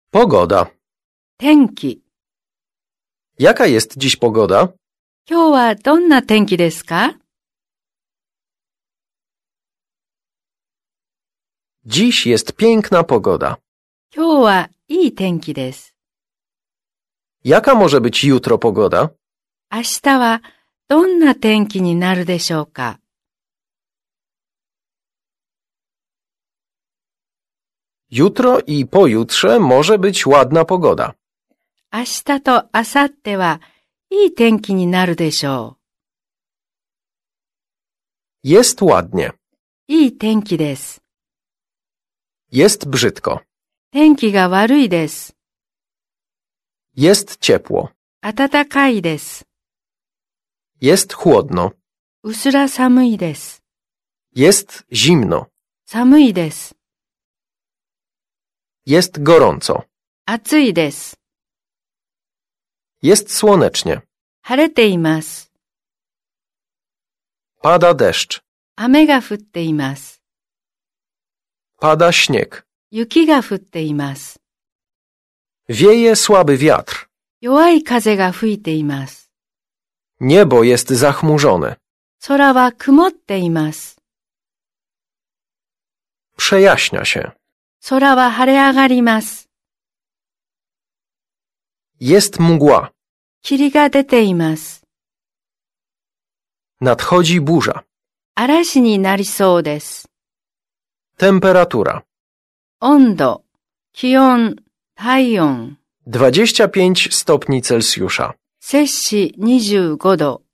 Pogoda. 天気。 Jaka jest dziś pogoda? 今日はどんな天気ですか？ Dziś jest piękna pogoda. 今日はいい天気です。 Jaka może być jutro pogoda? 明日はどんな天気になるでしょうか？ Jutro i pojutrze może być ładna pogoda. 明日と明後日はいい天気になるでしょ Jest ładnie. う。いい天気です。 Jest brzydko. 天気が悪いです。 Jest ciepło. 暖かいです。 Jest chłodno. うすら寒いです。 Jest zimno. 寒いです。 Jest gorąco. 暑いです。 Jest słonecznie. 晴れています。 Pada deszcz. 雨が降っています。 Pada śnieg. 雪が降っています。 Wieje słaby wiatr. 弱い風が吹いています。 Niebo jest zachmurzone. 空は曇っています。 Przejaśnia się. 空は晴れ上がります。 Jest mgła. 霧が出ています。 Nadchodzi burza. 嵐になりそうです。 Temperatura. 温度、気温、体温。 25 stopni Celsjusza. 摂氏25度。